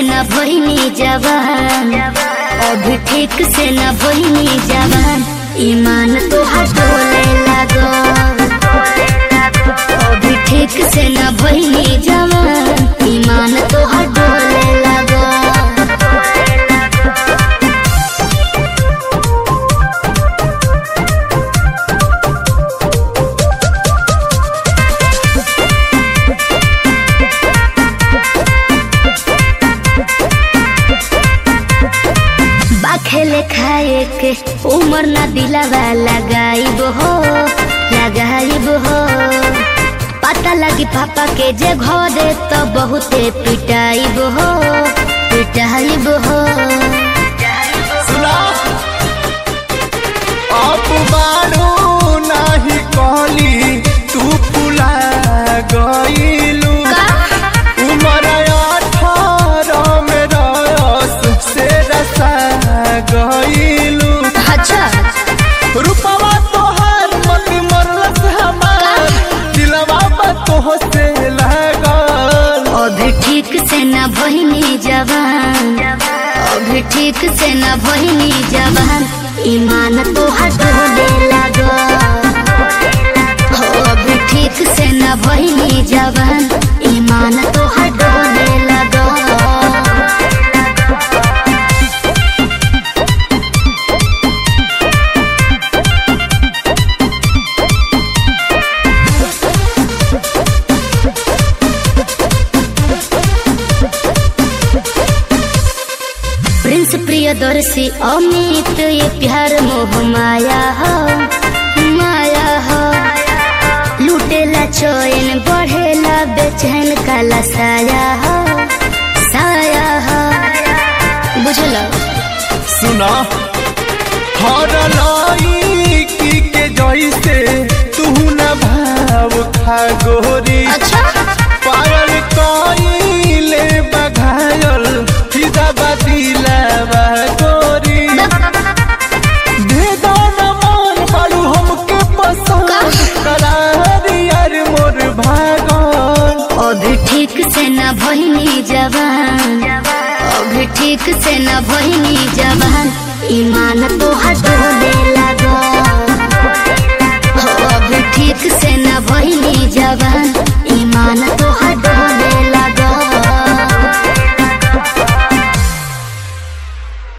न भइनी जवान, अभी ठीक से न भइनी जवान, ईमान तोहार डोले लागो। अभी ठीक से न भइनी जवान, ईमान तोहार डोले लागो। खेले खाए के उमर ना दिलावा लगाइब हो, पता लगी पापा के जे घरे तो बहुते पिटाइब हो। सुना अब बारू नाही कहली तू फुला गईलू, उमर 18 में रस से रसा गईलू। अच्छा रूपवा तोहर मत मरलस हमार, दिलवा तोह से लागल। अभी ठीक से न भइनी जवान, अभी ठीक से न भइनी जवान, ईमान तोहार डोले लागो। अभी ठीक से न भइनी जवान, ईमान तोहार डोले लागो। प्रिंस प्रियदर्शी अमित ये प्यार मोह माया हो, लूटेला चैन बढ़ेला बेचैन काला साया हो। बुझलो सुना हर लड़की के जैसे तू न भाव खा गोरी। अच्छा पायल कइले बघायल फिदा बदिलवा गोरी। दे दो न मन बारू हमके पसंद करारी यार मोर भागन। अभी ठीक से न भइनी जवान, अभी ठीक से न भइनी जवान, ईमान तोहार डोले लागो। अभी ठीक से न भइनी जवान, ईमान